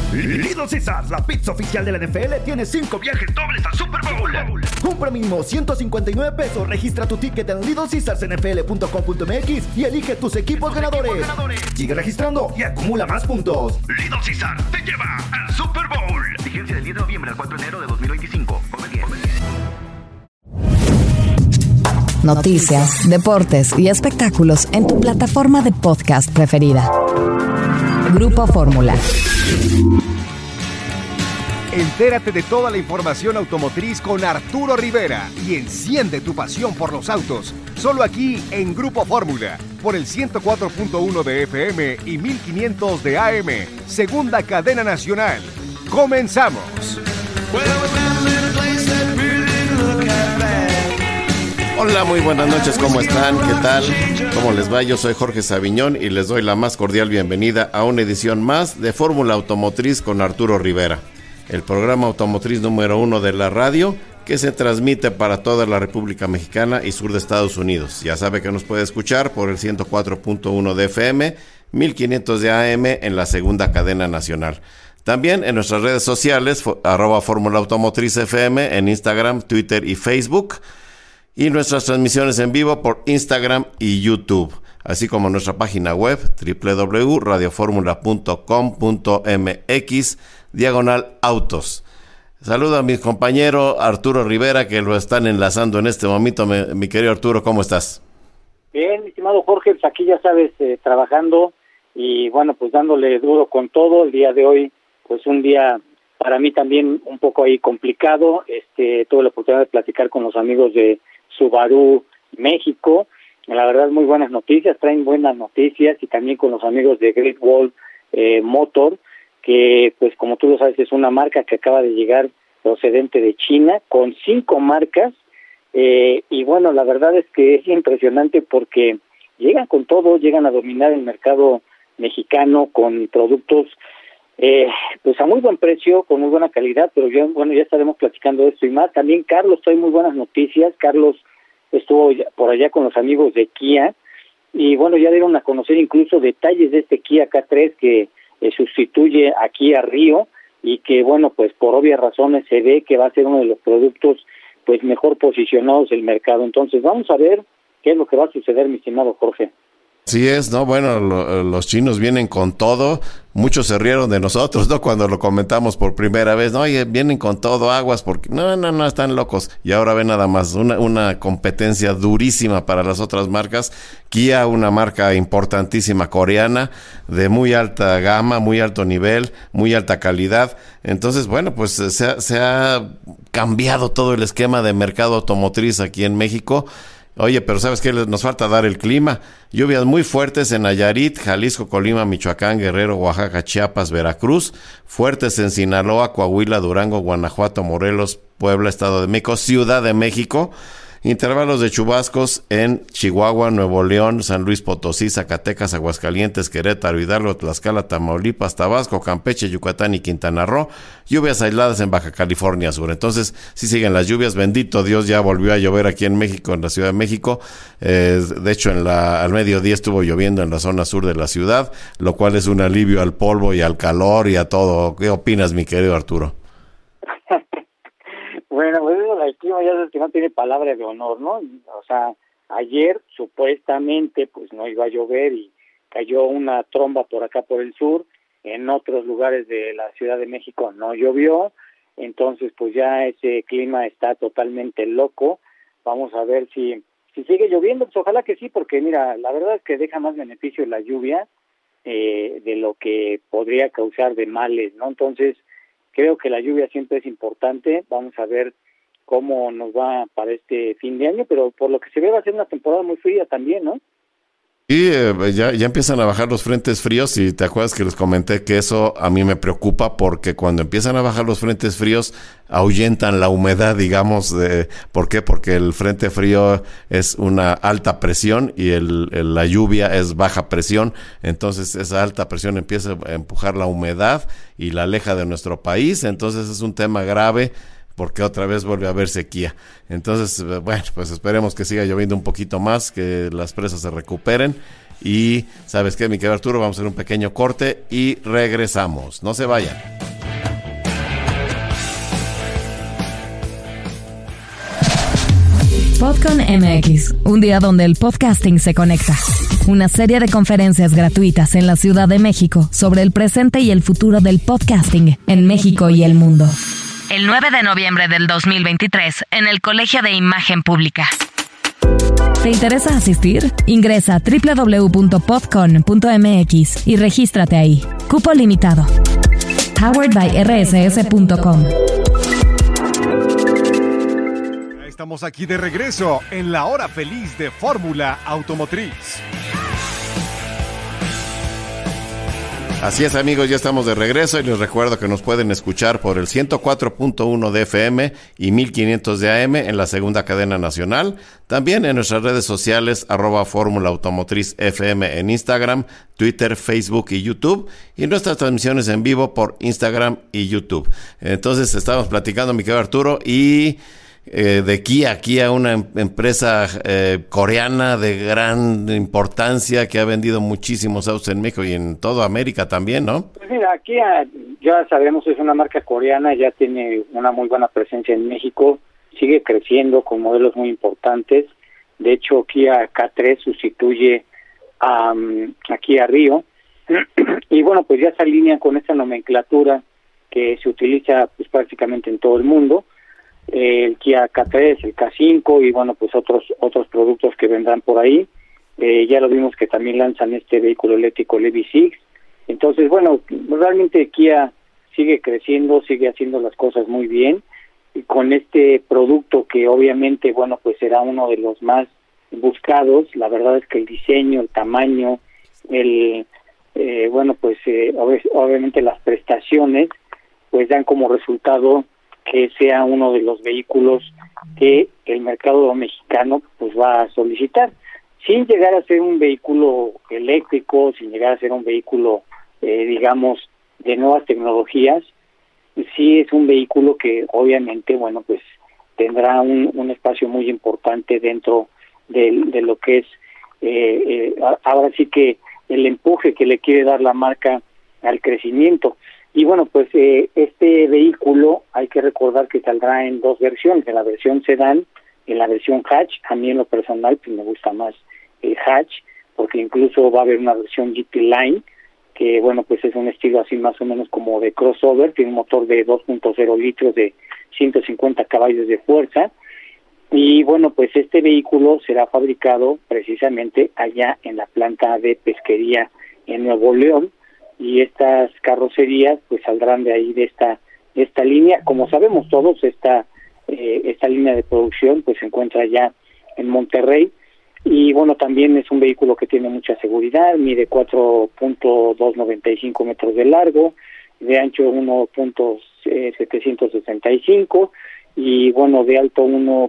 Little Caesars, la pizza oficial de la NFL, tiene 5 viajes dobles al Super Bowl. Compra mínimo $159. Registra tu ticket en littlecaesarsnfl.com.mx y elige tus equipos ganadores. Sigue registrando y acumula más puntos. Little Caesars te lleva al Super Bowl. Vigencia del 10 de noviembre al 4 de enero de 2025. Come bien. Noticias, deportes y espectáculos en tu plataforma de podcast preferida. Grupo Fórmula. Entérate de toda la información automotriz con Arturo Rivera y enciende tu pasión por los autos. Solo aquí en Grupo Fórmula, por el 104.1 de FM y 1500 de AM, segunda cadena nacional. ¡Comenzamos! Hola, muy buenas noches, ¿cómo están? ¿Qué tal? ¿Cómo les va? Yo soy Jorge Saviñón y les doy la más cordial bienvenida a una edición más de Fórmula Automotriz con Arturo Rivera, el programa automotriz número 1 de la radio que se transmite para toda la República Mexicana y sur de Estados Unidos. Ya sabe que nos puede escuchar por el 104.1 de FM, 1500 de AM en la segunda cadena nacional. También en nuestras redes sociales, @Fórmula Automotriz FM en Instagram, Twitter y Facebook. Y nuestras transmisiones en vivo por Instagram y YouTube, así como nuestra página web www.radioformula.com.mx/autos. Saludo a mi compañero Arturo Rivera, que lo están enlazando en este momento. Mi querido Arturo, ¿cómo estás? Bien, mi estimado Jorge, pues aquí ya sabes, trabajando y bueno, pues dándole duro con todo. El día de hoy, pues un día para mí también un poco ahí complicado. Tuve la oportunidad de platicar con los amigos de Subaru México, la verdad muy buenas noticias, traen buenas noticias, y también con los amigos de Great Wall Motor, que pues como tú lo sabes es una marca que acaba de llegar procedente de China, con 5 marcas, y bueno, la verdad es que es impresionante porque llegan con todo, llegan a dominar el mercado mexicano con productos pues a muy buen precio, con muy buena calidad, pero ya estaremos platicando de esto y más. También Carlos trae muy buenas noticias. Carlos estuvo por allá con los amigos de Kia y bueno, ya dieron a conocer incluso detalles de este Kia K3 que sustituye a Kia Rio y que bueno, pues por obvias razones se ve que va a ser uno de los productos pues mejor posicionados del mercado. Entonces vamos a ver qué es lo que va a suceder, mi estimado Jorge. Así es, ¿no? Bueno, los chinos vienen con todo. Muchos se rieron de nosotros, ¿no? Cuando lo comentamos por primera vez, ¿no? Oye, vienen con todo, aguas, porque no, están locos. Y ahora ven nada más, una competencia durísima para las otras marcas. Kia, una marca importantísima coreana, de muy alta gama, muy alto nivel, muy alta calidad. Entonces, bueno, pues se ha cambiado todo el esquema de mercado automotriz aquí en México. Oye, pero ¿sabes qué? Nos falta dar el clima. Lluvias muy fuertes en Nayarit, Jalisco, Colima, Michoacán, Guerrero, Oaxaca, Chiapas, Veracruz. Fuertes en Sinaloa, Coahuila, Durango, Guanajuato, Morelos, Puebla, Estado de México, Ciudad de México. Intervalos de chubascos en Chihuahua, Nuevo León, San Luis Potosí, Zacatecas, Aguascalientes, Querétaro, Hidalgo, Tlaxcala, Tamaulipas, Tabasco, Campeche, Yucatán y Quintana Roo. Lluvias aisladas en Baja California Sur. Entonces, sí siguen las lluvias. Bendito Dios, ya volvió a llover aquí en México, en la Ciudad de México. De hecho, al mediodía estuvo lloviendo en la zona sur de la ciudad, lo cual es un alivio al polvo y al calor y a todo. ¿Qué opinas, mi querido Arturo? Bueno, pues el clima ya sabes que no tiene palabra de honor, ¿no? O sea, ayer supuestamente pues no iba a llover y cayó una tromba por acá por el sur. En otros lugares de la Ciudad de México no llovió, entonces pues ya ese clima está totalmente loco. Vamos a ver si sigue lloviendo, pues ojalá que sí, porque mira, la verdad es que deja más beneficio la lluvia de lo que podría causar de males, ¿no? Entonces creo que la lluvia siempre es importante. Vamos a ver cómo nos va para este fin de año, pero por lo que se ve va a ser una temporada muy fría también, ¿no? Y ya empiezan a bajar los frentes fríos, y te acuerdas que les comenté que eso a mí me preocupa, porque cuando empiezan a bajar los frentes fríos ahuyentan la humedad, digamos. ¿Por qué? Porque el frente frío es una alta presión y la lluvia es baja presión. Entonces esa alta presión empieza a empujar la humedad y la aleja de nuestro país. Entonces es un tema grave, porque otra vez vuelve a haber sequía. Entonces, bueno, pues esperemos que siga lloviendo un poquito más, que las presas se recuperen. Y, ¿sabes qué, mi querido Arturo? Vamos a hacer un pequeño corte y regresamos. No se vayan. Podcon MX, un día donde el podcasting se conecta. Una serie de conferencias gratuitas en la Ciudad de México sobre el presente y el futuro del podcasting en México y el mundo. El 9 de noviembre del 2023 en el Colegio de Imagen Pública. ¿Te interesa asistir? Ingresa a www.podcon.mx y regístrate ahí. Cupo limitado. Powered by rss.com. Estamos aquí de regreso en la hora feliz de Fórmula Automotriz. Así es, amigos, ya estamos de regreso y les recuerdo que nos pueden escuchar por el 104.1 de FM y 1500 de AM en la segunda cadena nacional. También en nuestras redes sociales, @Fórmula Automotriz FM en Instagram, Twitter, Facebook y YouTube. Y nuestras transmisiones en vivo por Instagram y YouTube. Entonces, estábamos platicando, mi querido Arturo, y de Kia, una empresa coreana de gran importancia que ha vendido muchísimos autos en México y en toda América también, ¿no? Pues mira, Kia, ya sabemos, es una marca coreana, ya tiene una muy buena presencia en México, sigue creciendo con modelos muy importantes. De hecho, Kia K3 sustituye a Kia Rio. Y bueno, pues ya se alinean con esta nomenclatura que se utiliza pues prácticamente en todo el mundo. El Kia K3, el K5 y bueno, pues otros productos que vendrán por ahí. Ya lo vimos que también lanzan este vehículo eléctrico, el EV6. Entonces, bueno, realmente Kia sigue creciendo, sigue haciendo las cosas muy bien. Y con este producto que obviamente, bueno, pues será uno de los más buscados. La verdad es que el diseño, el tamaño, obviamente las prestaciones, pues dan como resultado que sea uno de los vehículos que el mercado mexicano pues va a solicitar, sin llegar a ser un vehículo eléctrico, sin llegar a ser un vehículo, digamos, de nuevas tecnologías. Sí es un vehículo que obviamente, bueno, pues tendrá un espacio muy importante dentro de lo que es, ahora sí que el empuje que le quiere dar la marca al crecimiento. Y bueno, pues este vehículo hay que recordar que saldrá en dos versiones, en la versión sedán, en la versión hatch. A mí en lo personal pues me gusta más el hatch, porque incluso va a haber una versión GT Line, que bueno, pues es un estilo así más o menos como de crossover, tiene un motor de 2.0 litros de 150 caballos de fuerza. Y bueno, pues este vehículo será fabricado precisamente allá en la planta de pesquería en Nuevo León, y estas carrocerías pues saldrán de ahí, de esta línea. Como sabemos todos, esta línea de producción pues se encuentra ya en Monterrey. Y bueno, también es un vehículo que tiene mucha seguridad, mide 4.295 metros de largo, de ancho 1.765 y bueno, de alto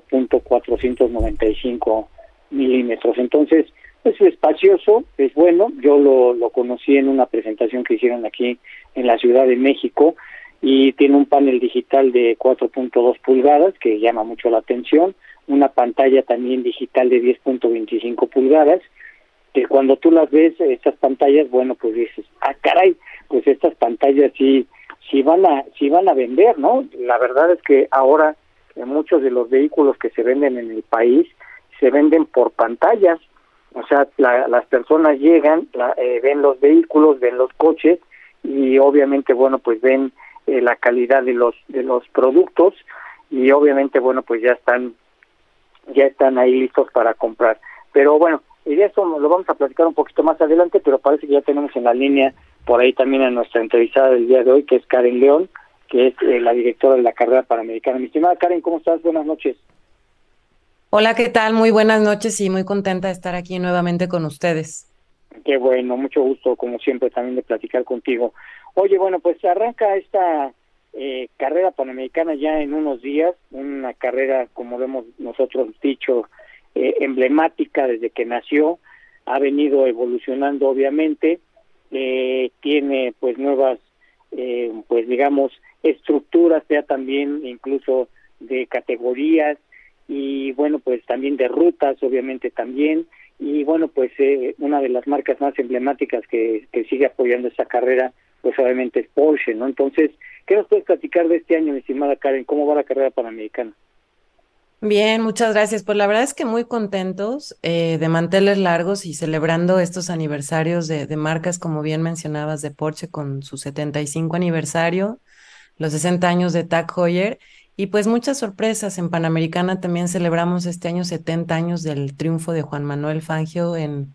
1.495 milímetros. Entonces, es espacioso, es bueno. Yo lo conocí en una presentación que hicieron aquí en la Ciudad de México, y tiene un panel digital de 4.2 pulgadas que llama mucho la atención, una pantalla también digital de 10.25 pulgadas, que cuando tú las ves, estas pantallas, bueno, pues dices, caray, pues estas pantallas sí van a vender, ¿no? La verdad es que ahora muchos de los vehículos que se venden en el país se venden por pantallas. O sea, las personas llegan, ven los vehículos, ven los coches y obviamente, bueno, pues ven la calidad de los productos y obviamente, bueno, pues ya están ahí listos para comprar. Pero bueno, y de eso lo vamos a platicar un poquito más adelante, pero parece que ya tenemos en la línea por ahí también a nuestra entrevistada del día de hoy, que es Karen León, que es la directora de la carrera panamericana. Mi estimada Karen, ¿cómo estás? Buenas noches. Hola, ¿qué tal? Muy buenas noches y muy contenta de estar aquí nuevamente con ustedes. Qué bueno, mucho gusto, como siempre, también de platicar contigo. Oye, bueno, pues arranca esta carrera panamericana ya en unos días, una carrera, como lo hemos nosotros dicho, emblemática desde que nació, ha venido evolucionando obviamente, tiene pues nuevas, pues digamos, estructuras ya también, incluso de categorías, y bueno, pues también de rutas, obviamente también, y bueno, pues una de las marcas más emblemáticas que sigue apoyando esta carrera, pues obviamente es Porsche, ¿no? Entonces, ¿qué nos puedes platicar de este año, mi estimada Karen? ¿Cómo va la carrera panamericana? Bien, muchas gracias. Pues la verdad es que muy contentos, de manteles largos y celebrando estos aniversarios de marcas, como bien mencionabas, de Porsche con su 75 aniversario, los 60 años de Tag Heuer y pues muchas sorpresas. En Panamericana también celebramos este año 70 años del triunfo de Juan Manuel Fangio en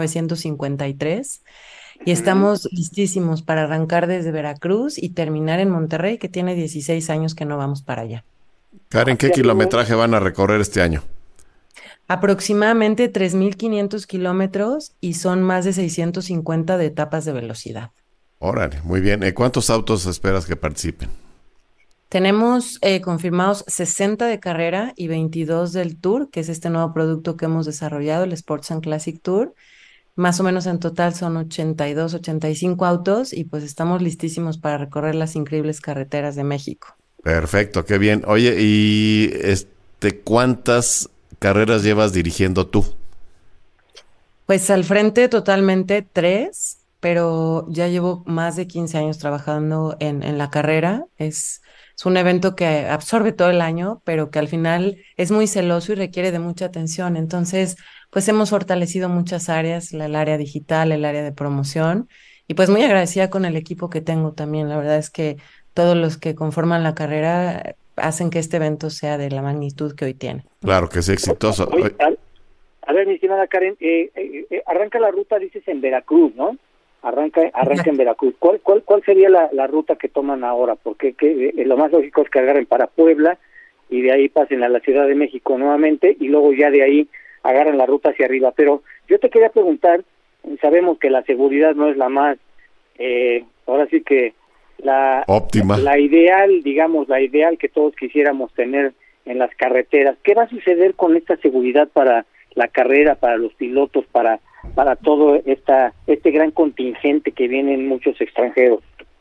1953 y Ujú. estamos listísimos para arrancar desde Veracruz y terminar en Monterrey, que tiene 16 años que no vamos para allá. Karen, ¿qué Fíjate, kilometraje van a recorrer este año? Aproximadamente 3.500 kilómetros y son más de 650 de etapas de velocidad. Órale, muy bien. ¿Cuántos autos esperas que participen? Tenemos confirmados 60 de carrera y 22 del Tour, que es este nuevo producto que hemos desarrollado, el Sports and Classic Tour. Más o menos en total son 82, 85 autos y pues estamos listísimos para recorrer las increíbles carreteras de México. Perfecto, qué bien. Oye, ¿y cuántas carreras llevas dirigiendo tú? Pues al frente totalmente tres, pero ya llevo más de 15 años trabajando en la carrera. Es un evento que absorbe todo el año, pero que al final es muy celoso y requiere de mucha atención. Entonces, pues hemos fortalecido muchas áreas, el área digital, el área de promoción, y pues muy agradecida con el equipo que tengo también. La verdad es que todos los que conforman la carrera hacen que este evento sea de la magnitud que hoy tiene. Claro que es exitoso. oye, a ver, mi estimada Karen, arranca la ruta, dices, en Veracruz, ¿no? Arranca en Veracruz. ¿Cuál sería la ruta que toman ahora? Porque lo más lógico es que agarren para Puebla y de ahí pasen a la Ciudad de México nuevamente y luego ya de ahí agarran la ruta hacia arriba. Pero yo te quería preguntar, sabemos que la seguridad no es la más, ahora sí que Óptima. la ideal, digamos, la ideal que todos quisiéramos tener en las carreteras. ¿Qué va a suceder con esta seguridad para la carrera, para los pilotos, para todo este gran contingente que vienen muchos extranjeros?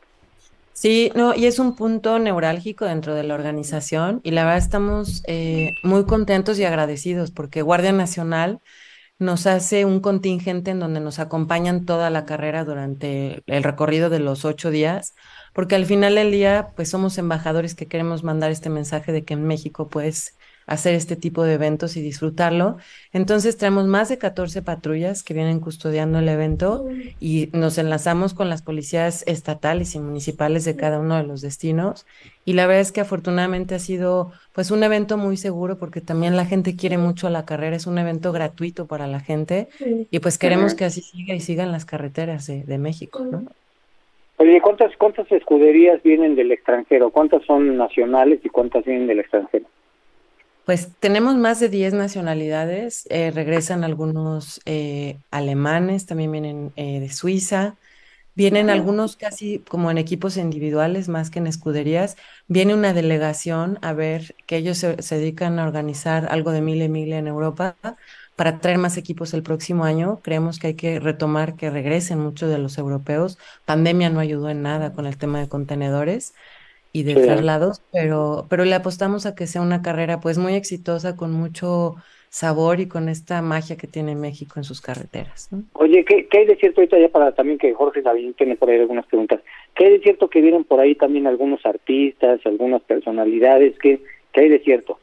Sí, no, y es un punto neurálgico dentro de la organización y la verdad estamos muy contentos y agradecidos porque Guardia Nacional nos hace un contingente en donde nos acompañan toda la carrera durante el recorrido de los 8 días, porque al final del día, pues somos embajadores que queremos mandar este mensaje de que en México puedes hacer este tipo de eventos y disfrutarlo. Entonces traemos más de 14 patrullas que vienen custodiando el evento y nos enlazamos con las policías estatales y municipales de cada uno de los destinos. Y la verdad es que afortunadamente ha sido pues un evento muy seguro porque también la gente quiere mucho la carrera, es un evento gratuito para la gente y pues queremos Ujú. que así siga y sigan las carreteras de México, ¿no? Oye, ¿cuántas escuderías vienen del extranjero? ¿Cuántas son nacionales y cuántas vienen del extranjero? Pues tenemos más de 10 nacionalidades, regresan algunos alemanes, también vienen de Suiza. Vienen Ujú. algunos casi como en equipos individuales más que en escuderías. Viene una delegación a ver que ellos se dedican a organizar algo de Mille Miglia en Europa para traer más equipos el próximo año. Creemos que hay que retomar que regresen muchos de los europeos. Pandemia no ayudó en nada con el tema de contenedores y de Sí. traslados, pero le apostamos a que sea una carrera pues muy exitosa con mucho sabor y con esta magia que tiene México en sus carreteras, ¿no? Oye, ¿qué hay de cierto ahorita ya para también que Jorge Sabine tiene por ahí algunas preguntas? ¿Qué hay de cierto que vienen por ahí también algunos artistas, algunas personalidades? ¿Qué hay de cierto?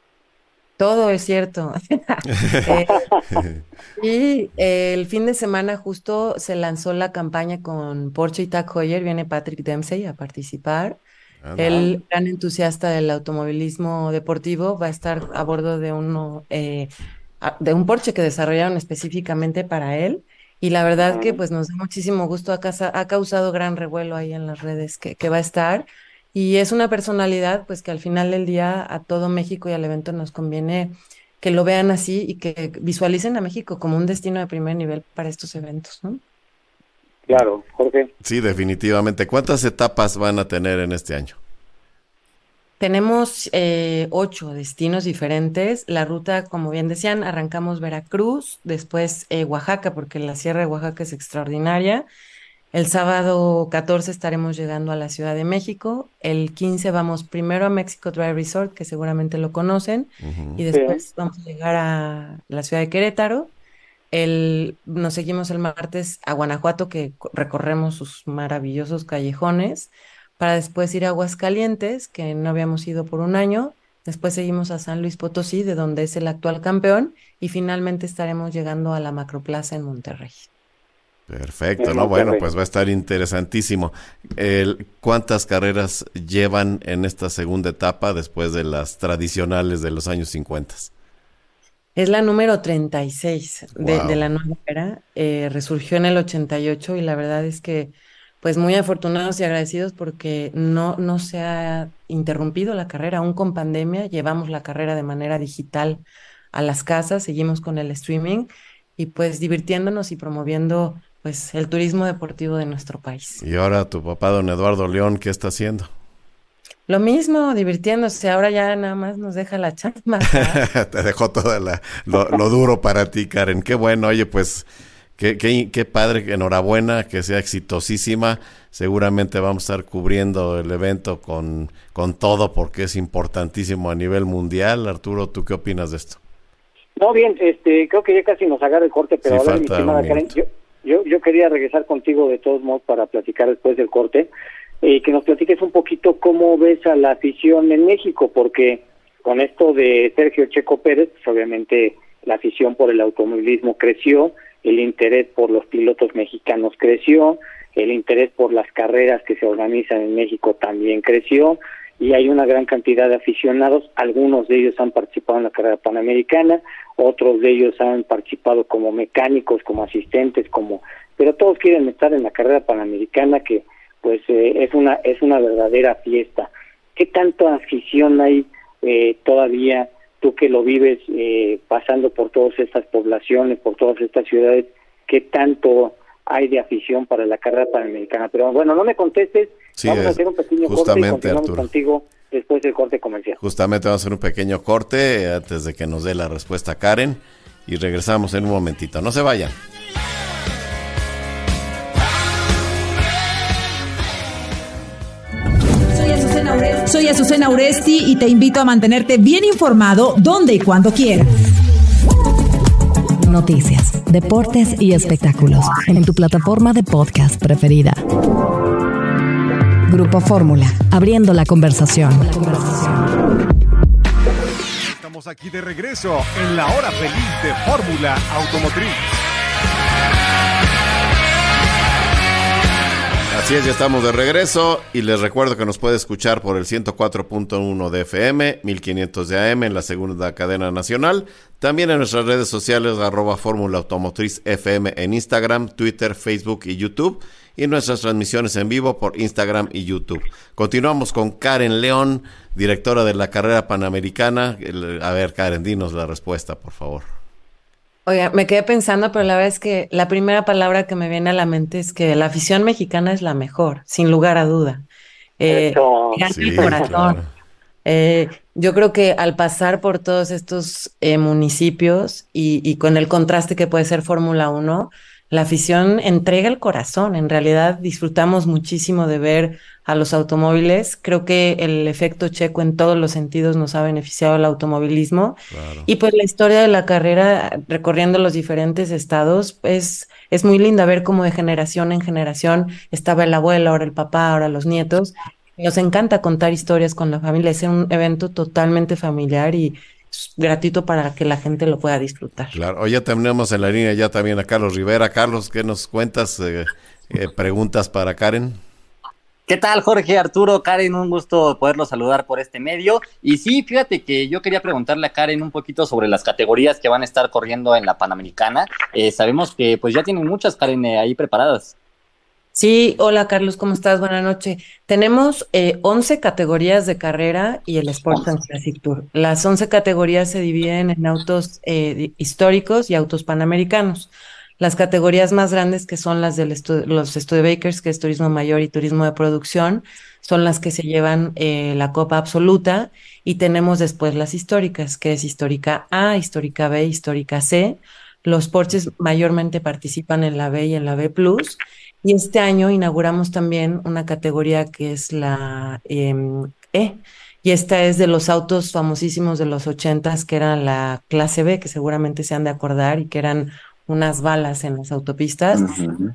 Todo es cierto. Eh, y el fin de semana justo se lanzó la campaña con Porsche y Tag Heuer, viene Patrick Dempsey a participar. Ándale. Ah, El gran entusiasta del automovilismo deportivo va a estar a bordo de de un Porsche que desarrollaron específicamente para él. Y la verdad que ajá. pues nos da muchísimo gusto, ha causado gran revuelo ahí en las redes que va a estar. Y es una personalidad pues que al final del día a todo México y al evento nos conviene que lo vean así y que visualicen a México como un destino de primer nivel para estos eventos, ¿no? Claro, Jorge. Sí, definitivamente. ¿Cuántas etapas van a tener en este año? Tenemos 8 destinos diferentes. La ruta, como bien decían, arrancamos Veracruz, después Oaxaca, porque la Sierra de Oaxaca es extraordinaria. El sábado 14 estaremos llegando a la Ciudad de México. El 15 vamos primero a Mexico Drive Resort, que seguramente lo conocen, y Ujú. Sí. después vamos a llegar a la ciudad de Querétaro. Nos seguimos el martes a Guanajuato, que recorremos sus maravillosos callejones, para después ir a Aguascalientes, que no habíamos ido por un año. después seguimos a San Luis Potosí, de donde es el actual campeón, y finalmente estaremos llegando a la Macroplaza en Monterrey. Perfecto, ¿no? Bueno, pues va a estar interesantísimo. ¿Cuántas carreras llevan en esta segunda etapa después de las tradicionales de los años 50? Es la número 36 Wow. de la nueva era. Resurgió en el 88 y la verdad es que, pues muy afortunados y agradecidos porque no se ha interrumpido la carrera. Aún con pandemia, llevamos la carrera de manera digital a las casas, seguimos con el streaming y pues divirtiéndonos y promoviendo pues el turismo deportivo de nuestro país. Y ahora tu papá, don Eduardo León, ¿qué está haciendo? Lo mismo, divirtiéndose. Ahora ya nada más nos deja la chamba. Te dejó todo lo duro para ti, Karen. Qué bueno, oye, pues qué padre, enhorabuena, que sea exitosísima. Seguramente vamos a estar cubriendo el evento con todo porque es importantísimo a nivel mundial. Arturo, ¿tú qué opinas de esto? No, bien, creo que ya casi nos agarra el corte, pero Sí, a ver, mi falta estimada un Karen, minuto. yo quería regresar contigo de todos modos para platicar después del corte, que nos platiques un poquito cómo ves a la afición en México, porque con esto de Sergio Checo Pérez, pues obviamente la afición por el automovilismo creció, el interés por los pilotos mexicanos creció, el interés por las carreras que se organizan en México también creció, y hay una gran cantidad de aficionados, algunos de ellos han participado en la carrera panamericana, otros de ellos han participado como mecánicos, como asistentes, pero todos quieren estar en la carrera panamericana, que pues es una verdadera fiesta. ¿Qué tanta afición hay todavía, tú que lo vives pasando por todas estas poblaciones, por todas estas ciudades, qué tanto hay de afición para la carrera panamericana? Pero bueno, no me contestes, Sí, vamos a hacer un pequeño corte y justamente, continuamos Arturo. contigo después del corte comercial. Justamente vamos a hacer un pequeño corte antes de que nos dé la respuesta Karen y regresamos en un momentito. No se vayan. Soy Azucena Uresti y te invito a mantenerte bien informado donde y cuando quieras. Noticias, deportes y espectáculos en tu plataforma de podcast preferida. Grupo Fórmula, abriendo la conversación. Estamos aquí de regreso en la hora feliz de Fórmula Automotriz. Así es, ya estamos de regreso y les recuerdo que nos puede escuchar por el 104.1 de FM, 1500 de AM en la segunda cadena nacional. También en nuestras redes sociales, @Fórmula Automotriz FM en Instagram, Twitter, Facebook y YouTube. Y nuestras transmisiones en vivo por Instagram y YouTube. Continuamos con Karen León, directora de la carrera panamericana. A ver, Karen, dinos la respuesta, por favor. Oiga, me quedé pensando, pero la verdad es que la primera palabra que me viene a la mente es que la afición mexicana es la mejor, sin lugar a duda. Eso. Gana Sí, el corazón. claro. Yo creo que al pasar por todos estos municipios y con el contraste que puede ser Fórmula 1, la afición entrega el corazón. En realidad disfrutamos muchísimo de ver a los automóviles. Creo que el efecto Checo en todos los sentidos nos ha beneficiado al automovilismo. Claro. Y pues la historia de la carrera recorriendo los diferentes estados, pues es muy linda ver cómo de generación en generación estaba el abuelo, ahora el papá, ahora los nietos. Nos encanta contar historias con la familia. Es un evento totalmente familiar y es gratuito para que la gente lo pueda disfrutar. Claro, hoy ya tenemos en la línea ya también a Carlos Rivera. Carlos, ¿qué nos cuentas? ¿Preguntas para Karen? ¿Qué tal, Jorge, Arturo, Karen? Un gusto poderlos saludar por este medio. Y sí, fíjate que yo quería preguntarle a Karen un poquito sobre las categorías que van a estar corriendo en la Panamericana. Sabemos que pues ya tienen muchas, Karen, ahí preparadas. Sí, hola Carlos, ¿cómo estás? Buenas noches. Tenemos 11 categorías de carrera y el Sports and Classic Tour. Las 11 categorías se dividen en autos históricos y autos panamericanos. Las categorías más grandes, que son las de los Studebakers, que es turismo mayor y turismo de producción, son las que se llevan la copa absoluta, y tenemos después las históricas, que es histórica A, histórica B, histórica C. Los Porsches mayormente participan en la B y en la B+, y este año inauguramos también una categoría que es la E, y esta es de los autos famosísimos de los 80s, que eran la clase B, que seguramente se han de acordar, y que eran unas balas en las autopistas. Uh-huh.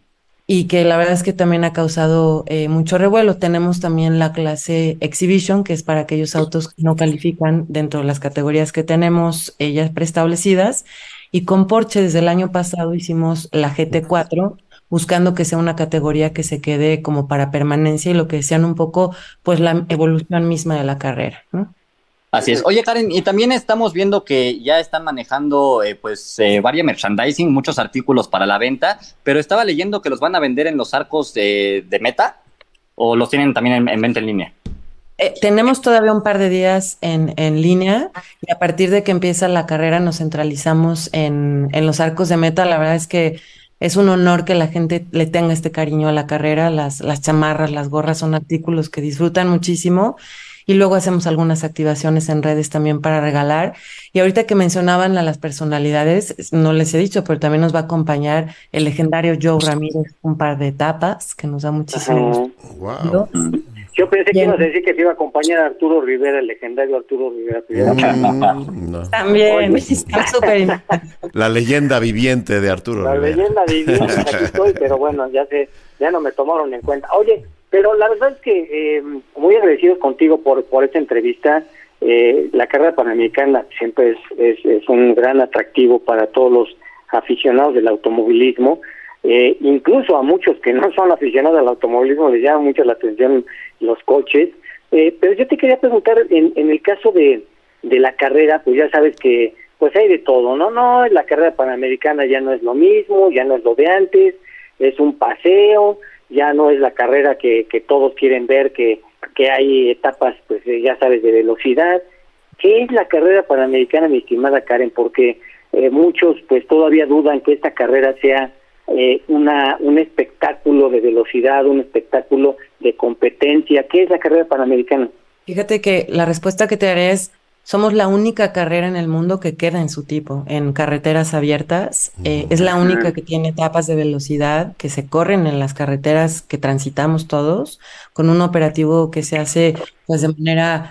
y que la verdad es que también ha causado mucho revuelo. Tenemos también la clase Exhibition, que es para aquellos autos que no califican dentro de las categorías que tenemos ya preestablecidas. Y con Porsche desde el año pasado hicimos la GT4, buscando que sea una categoría que se quede como para permanencia y lo que sean un poco pues la evolución misma de la carrera, ¿no? Así es. Oye, Karen, y también estamos viendo que ya están manejando varias merchandising, muchos artículos para la venta, pero estaba leyendo que los van a vender en los arcos de Meta, o los tienen también en venta en línea. Tenemos todavía un par de días en línea y a partir de que empieza la carrera nos centralizamos en los arcos de Meta. La verdad es que es un honor que la gente le tenga este cariño a la carrera. Las chamarras, las gorras son artículos que disfrutan muchísimo y luego hacemos algunas activaciones en redes también para regalar. Y ahorita que mencionaban a las personalidades, no les he dicho, pero también nos va a acompañar el legendario Joe Ramírez, un par de etapas que nos da muchísimo gusto. Wow. Yo pensé que Bien. ibas a decir que te iba a acompañar Arturo Rivera, el legendario Arturo Rivera. No. También, Oye. está súper importante. La leyenda viviente de Arturo La Rivera. leyenda viviente, aquí estoy, pero bueno, ya no me tomaron en cuenta. Oye, pero la verdad es que muy agradecidos contigo por esta entrevista. La carrera panamericana siempre es un gran atractivo para todos los aficionados del automovilismo. Incluso a muchos que no son aficionados al automovilismo les llama mucho la atención los coches. Pero yo te quería preguntar, en el caso de la carrera, pues ya sabes que pues hay de todo, ¿no? No, la carrera panamericana ya no es lo mismo, ya no es lo de antes, es un paseo, ya no es la carrera que todos quieren ver, que hay etapas, pues ya sabes, de velocidad. ¿Qué es la carrera panamericana, mi estimada Karen? Porque muchos pues todavía dudan que esta carrera sea un espectáculo de velocidad, un espectáculo de competencia. ¿Qué es la carrera panamericana? Fíjate que la respuesta que te daré es, somos la única carrera en el mundo que queda en su tipo, en carreteras abiertas. Es la única que tiene etapas de velocidad que se corren en las carreteras que transitamos todos, con un operativo que se hace pues de manera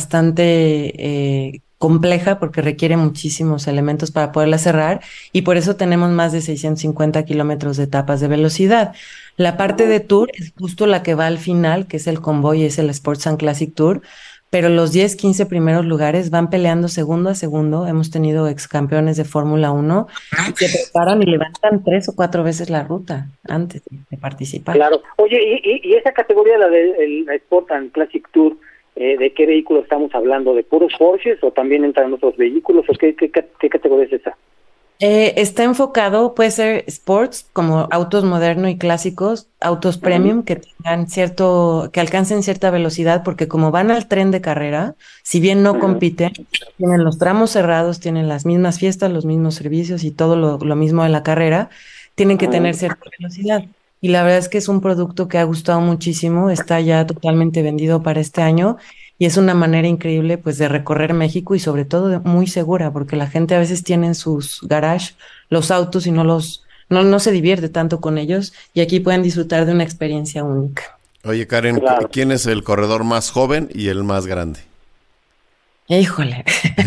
bastante compleja porque requiere muchísimos elementos para poderla cerrar y por eso tenemos más de 650 kilómetros de etapas de velocidad. La parte de Tour es justo la que va al final, que es el convoy, es el Sports and Classic Tour, pero los 10, 15 primeros lugares van peleando segundo a segundo. Hemos tenido ex campeones de Fórmula 1 que se preparan y levantan 3 o 4 veces la ruta antes de participar. Claro. Oye, y esa categoría, la del Sport and Classic Tour, ¿de qué vehículo estamos hablando? ¿De puros Porsches o también entran otros vehículos? ¿O qué categoría es esa? Está enfocado, puede ser sports, como autos modernos y clásicos, autos premium que tengan que alcancen cierta velocidad, porque como van al tren de carrera, si bien no compiten, tienen los tramos cerrados, tienen las mismas fiestas, los mismos servicios y todo lo mismo de la carrera, tienen que tener cierta velocidad. Y la verdad es que es un producto que ha gustado muchísimo, está ya totalmente vendido para este año. Y es una manera increíble, pues, de recorrer México y sobre todo muy segura, porque la gente a veces tiene en sus garage los autos y no se divierte tanto con ellos y aquí pueden disfrutar de una experiencia única. Oye, Karen, Claro. ¿quién es el corredor más joven y el más grande? Híjole.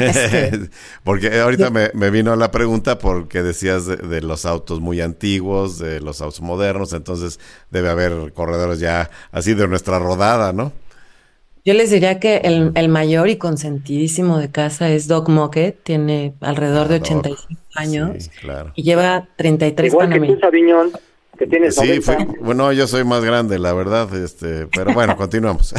Porque ahorita me vino la pregunta porque decías de los autos muy antiguos, de los autos modernos, entonces debe haber corredores ya así de nuestra rodada, ¿no? Yo les diría que el mayor y consentidísimo de casa es Doc Mocket, tiene alrededor de 85 años Sí, claro. y lleva 33 Igual que tú, Panamericanos. Sabiñón, que tienes Sí, 90. bueno, yo soy más grande, la verdad, pero bueno, continuamos.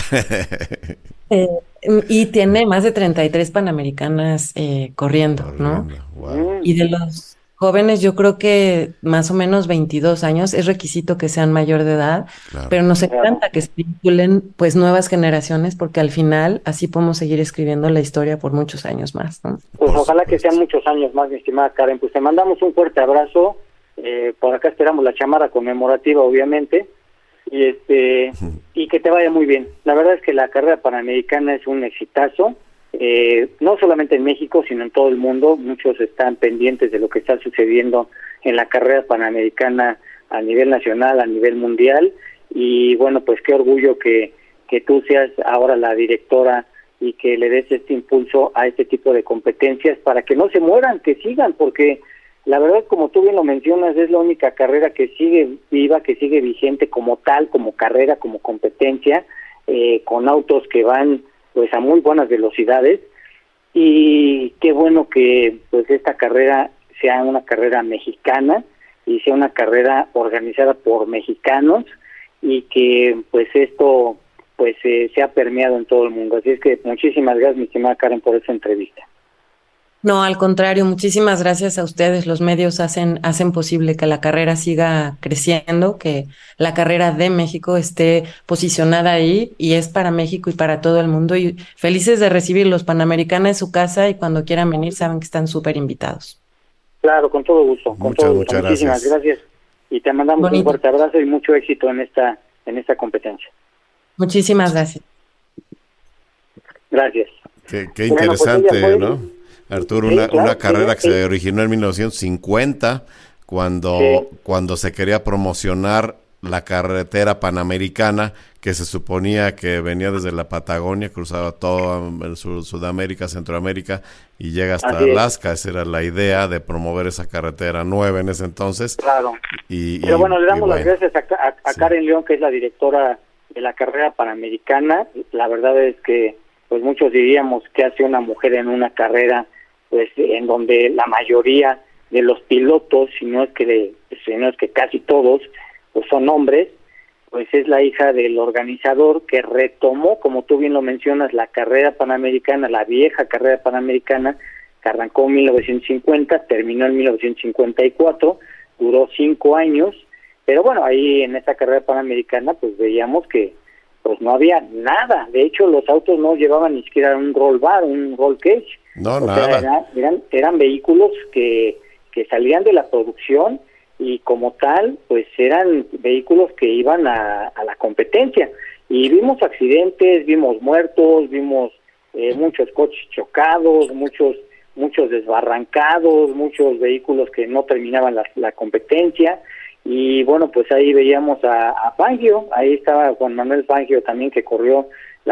Y tiene más de 33 Panamericanas corriendo, ¿no? Wow. Y de los jóvenes, yo creo que más o menos 22 años es requisito que sean mayor de edad, Claro. pero nos encanta que se vinculen pues nuevas generaciones porque al final así podemos seguir escribiendo la historia por muchos años más, ¿no? Pues Por ojalá que supuesto. sean muchos años más, mi estimada Karen. Pues te mandamos un fuerte abrazo. Por acá esperamos la chamarra conmemorativa, obviamente. Y que te vaya muy bien. La verdad es que la carrera panamericana es un exitazo. No solamente en México, sino en todo el mundo. Muchos están pendientes de lo que está sucediendo en la carrera panamericana a nivel nacional, a nivel mundial. Y bueno, pues qué orgullo que tú seas ahora la directora y que le des este impulso a este tipo de competencias para que no se mueran, que sigan, porque la verdad, como tú bien lo mencionas, es la única carrera que sigue viva, que sigue vigente como tal, como carrera, como competencia, con autos que van pues a muy buenas velocidades. Y qué bueno que pues esta carrera sea una carrera mexicana y sea una carrera organizada por mexicanos y que pues esto pues sea permeado en todo el mundo. Así es que muchísimas gracias, mi estimada Karen, por esta entrevista. No, al contrario, muchísimas gracias a ustedes. Los medios hacen posible que la carrera siga creciendo, que la carrera de México esté posicionada ahí y es para México y para todo el mundo. Y felices de recibirlos, Panamericana es su casa y cuando quieran venir saben que están súper invitados. Claro, con todo gusto. Muchas Muchísimas gracias. Y te mandamos un fuerte abrazo y mucho éxito en esta competencia. Muchísimas gracias. Gracias. Qué interesante, pues ¿no? Arturo, sí, claro, una carrera que se originó en 1950, cuando se quería promocionar la carretera panamericana, que se suponía que venía desde la Patagonia, cruzaba todo Sudamérica, Centroamérica y llega hasta Alaska. Esa era la idea de promover esa carretera nueva en ese entonces. Claro. Pero bueno, le damos las gracias a Karen León, que es la directora de la carrera panamericana. La verdad es que pues muchos diríamos que hace una mujer en una carrera pues en donde la mayoría de los pilotos, si no es que casi todos, pues son hombres. Pues es la hija del organizador que retomó, como tú bien lo mencionas, la carrera panamericana, la vieja carrera panamericana, que arrancó en 1950, terminó en 1954, duró 5 años, pero bueno, ahí en esa carrera panamericana pues veíamos que pues no había nada. De hecho, los autos no llevaban ni siquiera un roll bar, un roll cage. No, nada. Sea, eran vehículos que salían de la producción y como tal, pues eran vehículos que iban a la competencia. Y vimos accidentes, vimos muertos, vimos muchos coches chocados, muchos desbarrancados, muchos vehículos que no terminaban la competencia. Y bueno, pues ahí veíamos a Fangio, ahí estaba Juan Manuel Fangio también, que corrió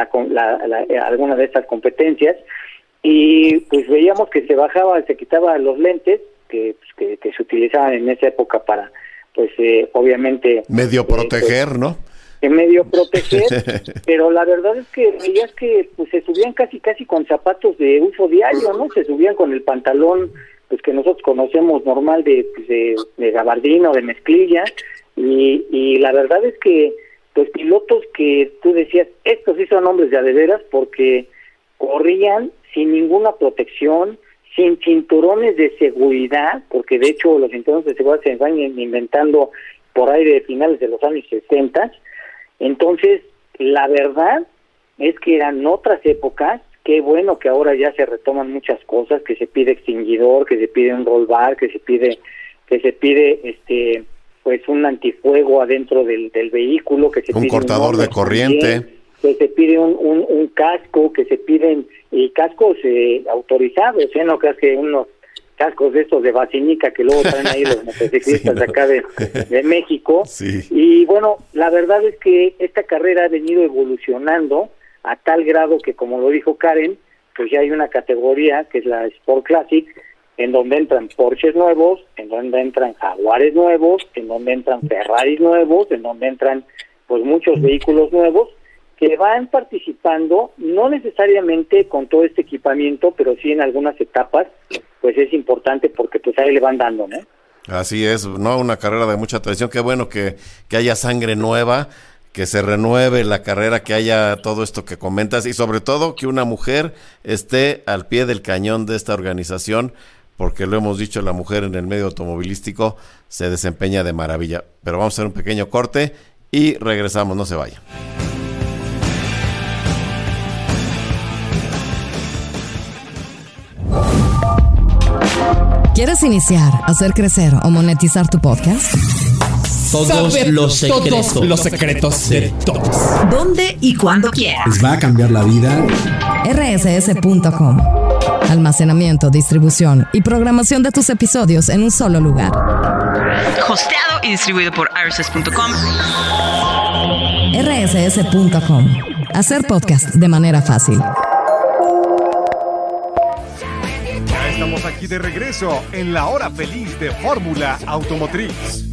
alguna de estas competencias, y pues veíamos que se quitaba los lentes que se utilizaban en esa época para, pues obviamente... medio proteger, ¿no? Medio proteger, pero la verdad es que veías que pues se subían casi con zapatos de uso diario, ¿no? Se subían con el pantalón pues que nosotros conocemos normal de gabardina o de mezclilla, y la verdad es que pues pilotos que tú decías, estos sí son hombres de a de veras, porque corrían sin ninguna protección, sin cinturones de seguridad, porque de hecho los cinturones de seguridad se van inventando por ahí de finales de los años 60. Entonces, la verdad es que eran otras épocas. Qué bueno que ahora ya se retoman muchas cosas, que se pide extinguidor, que se pide un roll bar, que se pide pues un antifuego adentro del vehículo, que se pide un cortador de corriente, que se pide un casco, que se piden cascos autorizados, no creas que unos cascos de estos de vacinica que luego traen ahí los motociclistas de acá de México. Sí. Y bueno, la verdad es que esta carrera ha venido evolucionando a tal grado que, como lo dijo Karen, pues ya hay una categoría que es la Sport Classic, en donde entran Porsches nuevos, en donde entran Jaguares nuevos, en donde entran Ferraris nuevos, en donde entran pues muchos vehículos nuevos que van participando, no necesariamente con todo este equipamiento, pero sí en algunas etapas, pues es importante porque pues ahí le van dando, ¿no? Así es, no, una carrera de mucha tradición. Qué bueno que haya sangre nueva, que se renueve la carrera, que haya todo esto que comentas y sobre todo que una mujer esté al pie del cañón de esta organización, porque lo hemos dicho, la mujer en el medio automovilístico se desempeña de maravilla. Pero vamos a hacer un pequeño corte y regresamos, no se vaya. ¿Quieres iniciar, hacer crecer o monetizar tu podcast? Todos los secretos de todos. ¿Dónde y cuándo quieras? Les va a cambiar la vida. rss.com. Almacenamiento, distribución y programación de tus episodios en un solo lugar. Hosteado y distribuido por rss.com. rss.com. Hacer podcast de manera fácil. Ya estamos aquí y de regreso en la hora feliz de Fórmula Automotriz.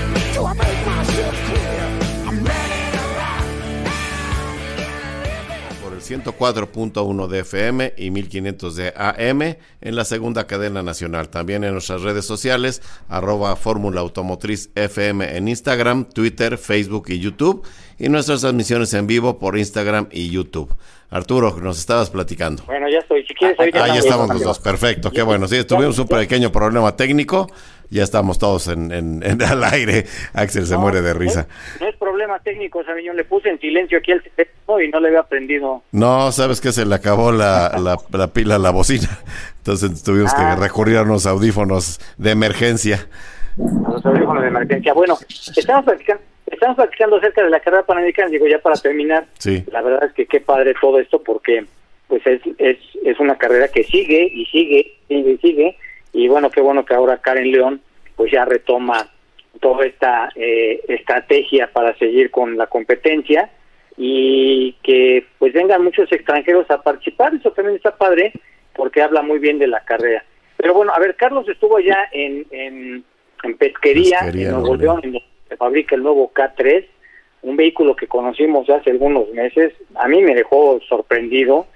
Por el 104.1 de FM y 1500 de AM en la segunda cadena nacional. También en nuestras redes sociales, @Fórmula Automotriz FM en Instagram, Twitter, Facebook y YouTube. Y nuestras transmisiones en vivo por Instagram y YouTube. Arturo, nos estabas platicando. Bueno, ya estoy. Si quieres, ya estamos los dos. Perfecto, qué bueno. Sí, tuvimos un pequeño problema técnico. Ya estamos todos en al aire. Axel se muere de risa. No es problema técnico, Sabiñón. Le puse en silencio aquí al teléfono y no le había prendido. No, sabes que se le acabó la pila a la bocina. Entonces tuvimos que recurrir a unos audífonos de emergencia. Los audífonos de emergencia. Bueno, estamos platicando acerca de la carrera panamericana. Digo, ya para terminar, sí. La verdad es que qué padre todo esto, porque pues es una carrera que sigue y sigue. Y bueno que ahora Karen León pues ya retoma toda esta estrategia para seguir con la competencia y que pues vengan muchos extranjeros a participar. Eso también está padre porque habla muy bien de la carrera. Pero bueno, a ver, Carlos estuvo ya en Pesquería en Nuevo León, en donde se fabrica el nuevo K3, un vehículo que conocimos hace algunos meses. A mí me dejó sorprendido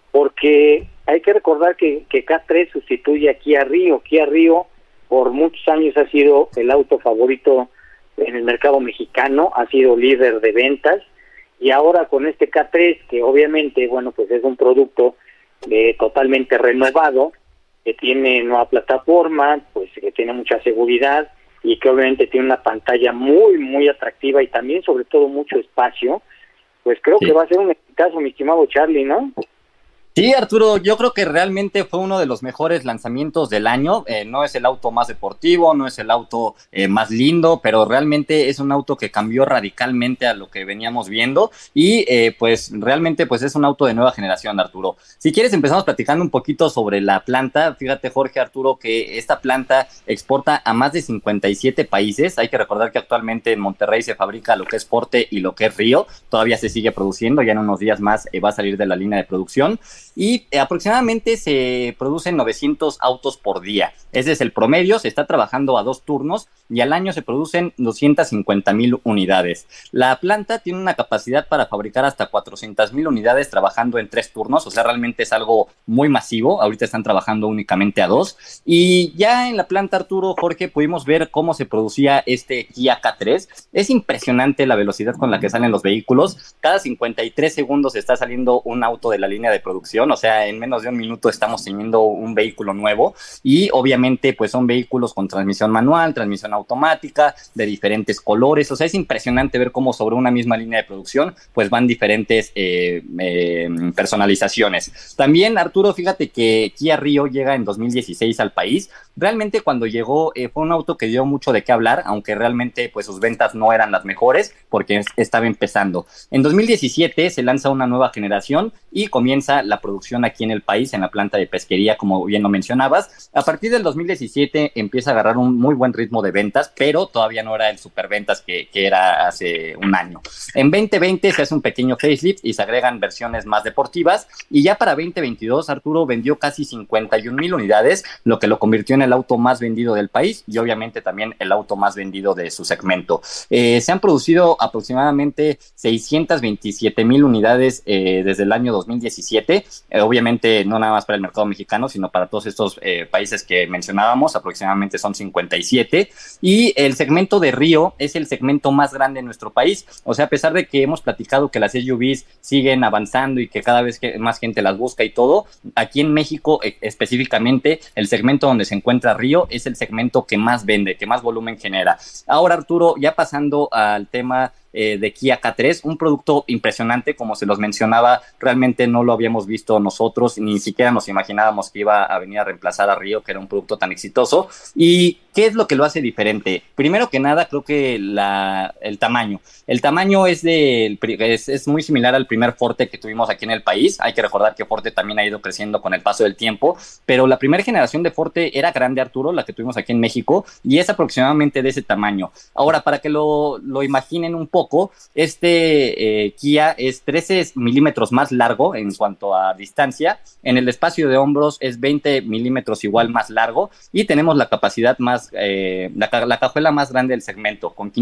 porque hay que recordar que K3 sustituye a Kia Rio. Kia Rio por muchos años ha sido el auto favorito en el mercado mexicano, ha sido líder de ventas, y ahora con este K3, que obviamente, bueno, pues es un producto totalmente renovado, que tiene nueva plataforma, pues que tiene mucha seguridad y que obviamente tiene una pantalla muy, muy atractiva y también, sobre todo, mucho espacio, pues creo que va a ser un exitazo, mi estimado Charlie, ¿no? Sí, Arturo, yo creo que realmente fue uno de los mejores lanzamientos del año. No es el auto más deportivo, no es el auto más lindo, pero realmente es un auto que cambió radicalmente a lo que veníamos viendo y pues realmente pues es un auto de nueva generación, Arturo. Si quieres empezamos platicando un poquito sobre la planta. Fíjate, Jorge, Arturo, que esta planta exporta a más de 57 países. Hay que recordar que actualmente en Monterrey se fabrica lo que es Forte y lo que es Río. Todavía se sigue produciendo, ya en unos días más va a salir de la línea de producción. Y aproximadamente se producen 900 autos por día. Ese es el promedio, se está trabajando a 2 turnos y al año se producen 250,000 unidades. La planta tiene una capacidad para fabricar hasta 400,000 unidades trabajando en 3 turnos, o sea, realmente es algo muy masivo. Ahorita están trabajando únicamente a 2. Y ya en la planta, Arturo, Jorge, pudimos ver cómo se producía este Kia K3. Es impresionante la velocidad con la que salen los vehículos. Cada 53 segundos está saliendo un auto de la línea de producción. O sea, en menos de un minuto estamos teniendo un vehículo nuevo y obviamente pues son vehículos con transmisión manual, transmisión automática, de diferentes colores. O sea, es impresionante ver cómo sobre una misma línea de producción pues van diferentes personalizaciones. También, Arturo, fíjate que Kia Rio llega en 2016 al país. Realmente cuando llegó fue un auto que dio mucho de qué hablar, aunque realmente pues sus ventas no eran las mejores porque estaba empezando. En 2017 se lanza una nueva generación y comienza la producción aquí en el país, en la planta de Pesquería, como bien lo mencionabas. A partir del 2017 empieza a agarrar un muy buen ritmo de ventas, pero todavía no era el superventas que era hace un año. En 2020 se hace un pequeño facelift y se agregan versiones más deportivas, y ya para 2022 Arturo vendió casi 51,000 unidades, lo que lo convirtió en el auto más vendido del país y obviamente también el auto más vendido de su segmento. Se han producido aproximadamente 627,000 unidades desde el año 2017. Obviamente no nada más para el mercado mexicano, sino para todos estos países que mencionábamos, aproximadamente son 57, y el segmento de Río es el segmento más grande en nuestro país. O sea, a pesar de que hemos platicado que las SUVs siguen avanzando y que cada vez que más gente las busca y todo, aquí en México específicamente el segmento donde se encuentra Río es el segmento que más vende, que más volumen genera. Ahora, Arturo, ya pasando al tema de Kia K3, un producto impresionante, como se los mencionaba, realmente no lo habíamos visto nosotros, ni siquiera nos imaginábamos que iba a venir a reemplazar a Río, que era un producto tan exitoso, y ¿Qué es lo que lo hace diferente? Primero que nada, creo que el tamaño. El tamaño es muy similar al primer Forte que tuvimos aquí en el país. Hay que recordar que Forte también ha ido creciendo con el paso del tiempo, pero la primera generación de Forte era grande, Arturo, la que tuvimos aquí en México, y es aproximadamente de ese tamaño. Ahora, para que lo imaginen un poco, Kia es 13 milímetros más largo en cuanto a distancia. En el espacio de hombros es 20 milímetros igual más largo, y tenemos la capacidad la cajuela más grande del segmento, con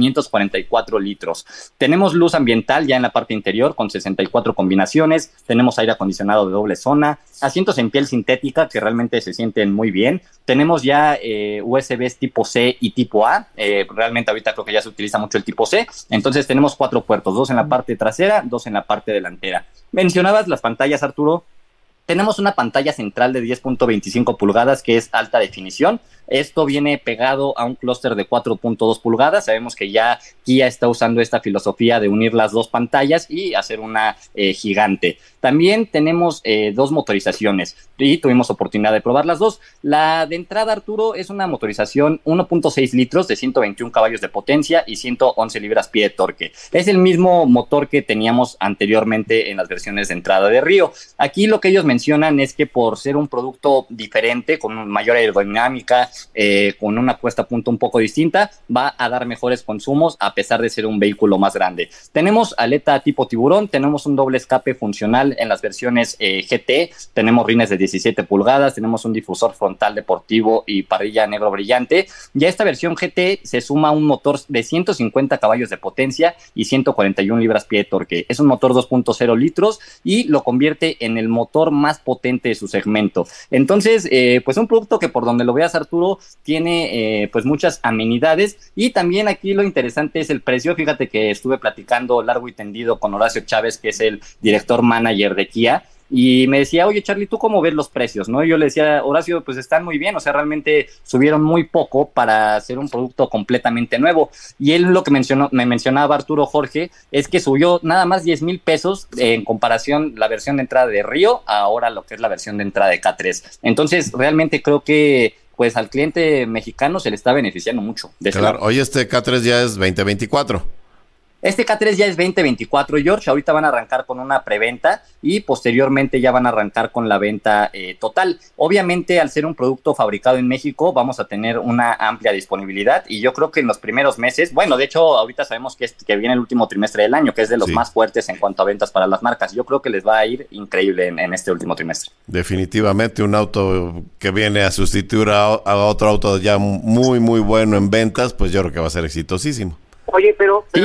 544 litros. Tenemos luz ambiental ya en la parte interior, con 64 combinaciones. Tenemos aire acondicionado de doble zona, asientos en piel sintética que realmente se sienten muy bien. Tenemos ya USBs tipo C y tipo A. Realmente ahorita creo que ya se utiliza mucho el tipo C. Entonces tenemos 4 puertos, 2 en la parte trasera, 2 en la parte delantera. Mencionabas las pantallas, Arturo. Tenemos una pantalla central de 10.25 pulgadas que es alta definición. Esto viene pegado a un clúster de 4.2 pulgadas. Sabemos que ya Kia está usando esta filosofía de unir las dos pantallas y hacer una gigante. También tenemos 2 motorizaciones y tuvimos oportunidad de probar las dos. La de entrada, Arturo, es una motorización 1.6 litros de 121 caballos de potencia y 111 libras-pie de torque. Es el mismo motor que teníamos anteriormente en las versiones de entrada de Río. Aquí lo que ellos mencionan es que por ser un producto diferente, con mayor aerodinámica, con una puesta a punto un poco distinta, va a dar mejores consumos a pesar de ser un vehículo más grande. Tenemos aleta tipo tiburón, tenemos un doble escape funcional en las versiones GT, tenemos rines de 17 pulgadas, tenemos un difusor frontal deportivo y parrilla negro brillante. Ya esta versión GT se suma un motor de 150 caballos de potencia y 141 libras-pie de torque. Es un motor 2.0 litros y lo convierte en el motor más potente de su segmento. Entonces, pues un producto que por donde lo veas, Arturo, tiene pues muchas amenidades, y también aquí lo interesante es el precio. Fíjate que estuve platicando largo y tendido con Horacio Chávez, que es el director manager de Kia, y me decía, oye Charlie, ¿tú cómo ves los precios? ¿No? Y yo le decía, Horacio, pues están muy bien, o sea, realmente subieron muy poco para hacer un producto completamente nuevo. Y él lo que me mencionaba, Arturo, Jorge, es que subió nada más 10,000 pesos en comparación la versión de entrada de Río a ahora lo que es la versión de entrada de K3. Entonces, realmente creo que pues al cliente mexicano se le está beneficiando mucho. Claro, hoy este K3 ya es 2024. Este K3 ya es 2024, George. Ahorita van a arrancar con una preventa y posteriormente ya van a arrancar con la venta total. Obviamente, al ser un producto fabricado en México, vamos a tener una amplia disponibilidad, y yo creo que en los primeros meses, bueno, de hecho, ahorita sabemos que viene el último trimestre del año, que es de los más fuertes en cuanto a ventas para las marcas. Yo creo que les va a ir increíble en este último trimestre. Definitivamente un auto que viene a sustituir a otro auto ya muy, muy bueno en ventas, pues yo creo que va a ser exitosísimo. Oye, pero ¿Sí?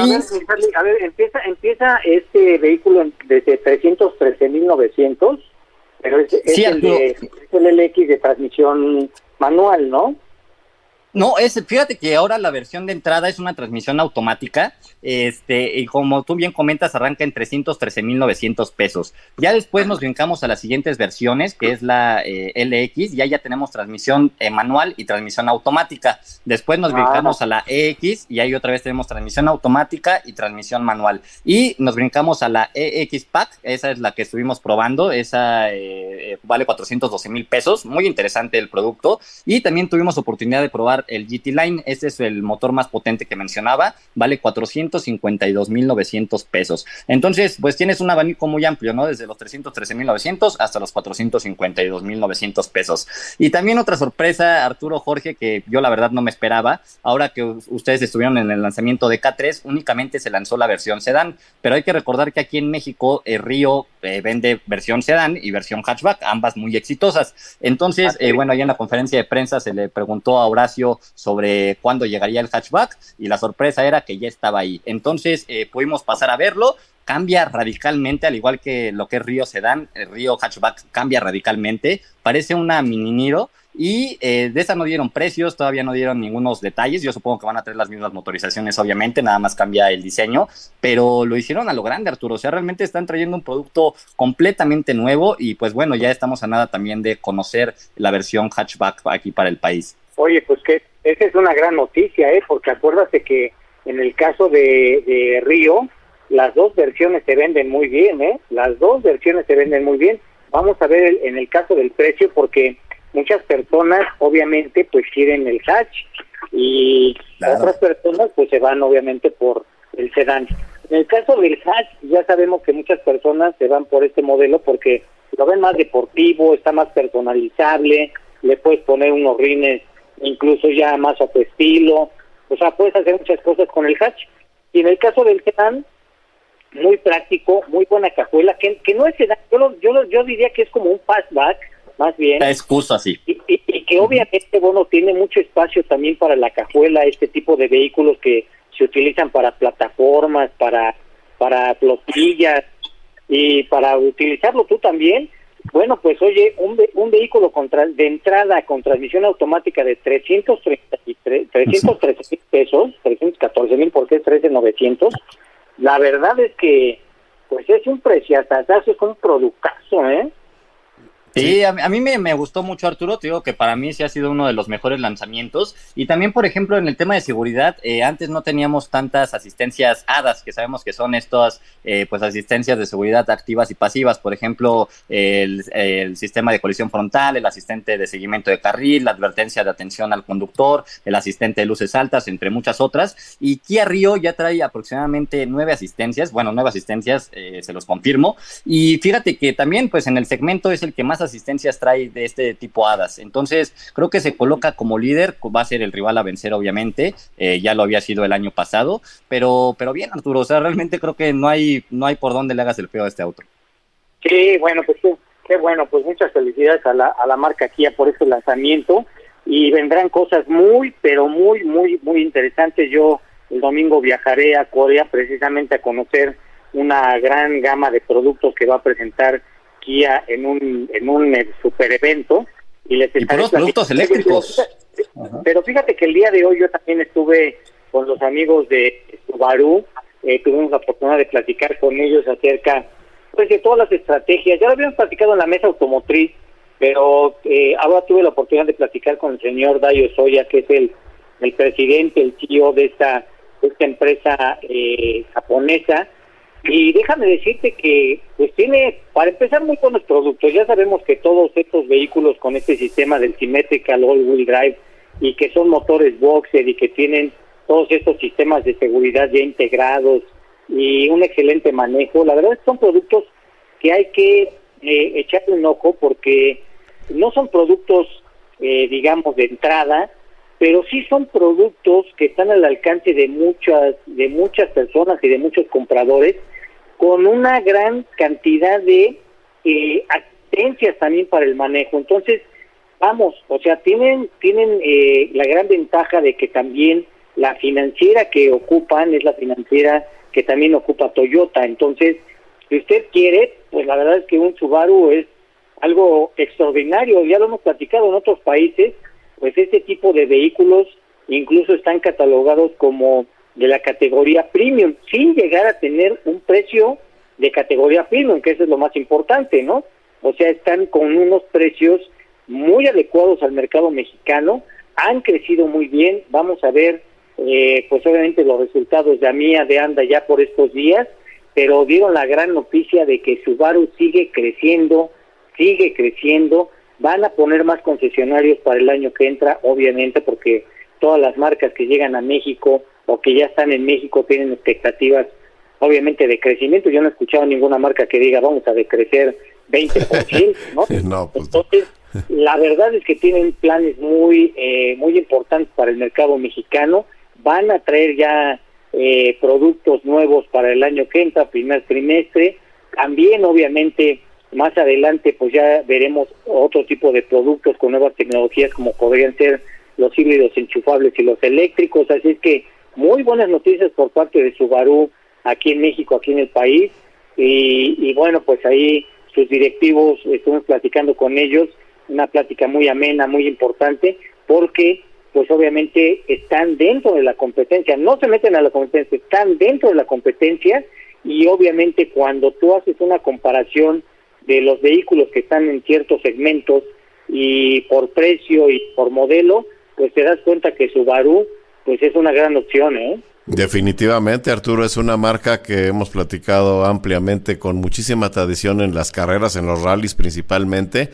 a ver, empieza este vehículo desde 313,900, pero es el LX de transmisión manual, ¿no? No, fíjate que ahora la versión de entrada es una transmisión automática, y como tú bien comentas, arranca en 313,900 pesos. Ya después nos brincamos a las siguientes versiones, que es la LX, ya tenemos transmisión manual y transmisión automática. Después nos brincamos a la EX, y ahí otra vez tenemos transmisión automática y transmisión manual. Y nos brincamos a la EX Pack, esa es la que estuvimos probando, esa vale 412,000 pesos, muy interesante el producto. Y también tuvimos oportunidad de probar el GT Line, este es el motor más potente que mencionaba, vale 452,900 pesos. Entonces, pues tienes un abanico muy amplio, ¿no? Desde los 313,900 hasta los 452,900 pesos. Y también otra sorpresa, Arturo, Jorge, que yo la verdad no me esperaba, ahora que ustedes estuvieron en el lanzamiento de K3, únicamente se lanzó la versión sedán, pero hay que recordar que aquí en México Río vende versión sedán y versión hatchback, ambas muy exitosas. Entonces, bueno, ahí en la conferencia de prensa se le preguntó a Horacio sobre cuándo llegaría el hatchback, y la sorpresa era que ya estaba ahí. Entonces pudimos pasar a verlo. Cambia radicalmente, al igual que lo que es Río Sedán, el Río Hatchback cambia radicalmente, parece una mini Niro, y de esa no dieron precios, todavía no dieron ningunos detalles. Yo supongo que van a tener las mismas motorizaciones, obviamente, nada más cambia el diseño, pero lo hicieron a lo grande, Arturo. O sea, realmente están trayendo un producto completamente nuevo, y pues bueno, ya estamos a nada también de conocer la versión hatchback aquí para el país. Oye, pues que esa es una gran noticia, porque acuérdate que en el caso de Río, las dos versiones se venden muy bien, las dos versiones se venden muy bien. Vamos a ver en el caso del precio, porque muchas personas obviamente pues quieren el hatch. y otras personas pues se van obviamente por el sedán. En el caso del hatch, ya sabemos que muchas personas se van por este modelo porque lo ven más deportivo, está más personalizable, le puedes poner unos rines incluso ya más a tu estilo, o sea, puedes hacer muchas cosas con el hatch. Y en el caso del sedán, muy práctico, muy buena cajuela, que no es sedán, yo diría que es como un fastback, más bien. Es justo así. Y que obviamente, bueno, tiene mucho espacio también para la cajuela, este tipo de vehículos que se utilizan para plataformas, para flotillas, y para utilizarlo tú también. Bueno, pues oye, un vehículo de entrada con transmisión automática de 313 mil pesos, 314,000 porque es 13,900. La verdad es que pues es un preciazazo, es un productazo, ¿eh? Sí, a mí me gustó mucho, Arturo. Te digo que para mí sí ha sido uno de los mejores lanzamientos. Y también, por ejemplo, en el tema de seguridad, antes no teníamos tantas asistencias ADAS, que sabemos que son estas pues asistencias de seguridad activas y pasivas. Por ejemplo, el sistema de colisión frontal, el asistente de seguimiento de carril, la advertencia de atención al conductor, el asistente de luces altas, entre muchas otras. Y Kia Rio ya trae aproximadamente 9 asistencias. Bueno, 9 asistencias, se los confirmo. Y fíjate que también, pues en el segmento es el que más asistencias trae de este tipo ADAS. Entonces, creo que se coloca como líder, va a ser el rival a vencer, obviamente. Ya lo había sido el año pasado, pero bien, Arturo, o sea, realmente creo que no hay por dónde le hagas el feo a este auto. Sí, bueno, pues qué bueno, pues muchas felicidades a la marca Kia por este lanzamiento, y vendrán cosas muy, pero muy, muy, muy interesantes. Yo el domingo viajaré a Corea precisamente a conocer una gran gama de productos que va a presentar Kia en un super evento, y les estaré puros productos eléctricos. Pero fíjate que el día de hoy yo también estuve con los amigos de Subaru, tuvimos la oportunidad de platicar con ellos acerca pues de todas las estrategias. Ya lo habíamos platicado en la mesa automotriz, pero ahora tuve la oportunidad de platicar con el señor Dayo Soya, que es el presidente, el CEO de esta empresa japonesa. Y déjame decirte que pues tiene, para empezar, muy buenos productos. Ya sabemos que todos estos vehículos con este sistema del Symmetrical All-Wheel Drive, y que son motores boxer y que tienen todos estos sistemas de seguridad ya integrados y un excelente manejo, la verdad es que son productos que hay que echarle un ojo, porque no son productos digamos de entrada, pero sí son productos que están al alcance de muchas personas y de muchos compradores, con una gran cantidad de asistencias también para el manejo. Entonces, vamos, o sea, tienen la gran ventaja de que también la financiera que ocupan es la financiera que también ocupa Toyota. Entonces, si usted quiere, pues la verdad es que un Subaru es algo extraordinario. Ya lo hemos platicado en otros países, pues este tipo de vehículos incluso están catalogados como de la categoría premium, sin llegar a tener un precio de categoría premium, que eso es lo más importante, ¿no? O sea, están con unos precios muy adecuados al mercado mexicano, han crecido muy bien. Vamos a ver, pues obviamente los resultados de AMIA, de ANDA ya por estos días, pero dieron la gran noticia de que Subaru sigue creciendo, van a poner más concesionarios para el año que entra, obviamente, porque todas las marcas que llegan a México o que ya están en México tienen expectativas, obviamente, de crecimiento. Yo no he escuchado ninguna marca que diga vamos a decrecer 20%, ¿no? No, pues, entonces, la verdad es que tienen planes muy importantes para el mercado mexicano. Van a traer ya productos nuevos para el año que entra, primer trimestre. También, obviamente, más adelante, pues ya veremos otro tipo de productos con nuevas tecnologías, como podrían ser los híbridos enchufables y los eléctricos. Así es que muy buenas noticias por parte de Subaru aquí en México, aquí en el país. Y bueno, pues ahí sus directivos, estuvimos platicando con ellos, una plática muy amena, muy importante, porque pues obviamente están dentro de la competencia, no se meten a la competencia, están dentro de la competencia. Y obviamente cuando tú haces una comparación de los vehículos que están en ciertos segmentos y por precio y por modelo, pues te das cuenta que Subaru pues es una gran opción, ¿eh? Definitivamente, Arturo, es una marca que hemos platicado ampliamente, con muchísima tradición en las carreras, en los rallies principalmente.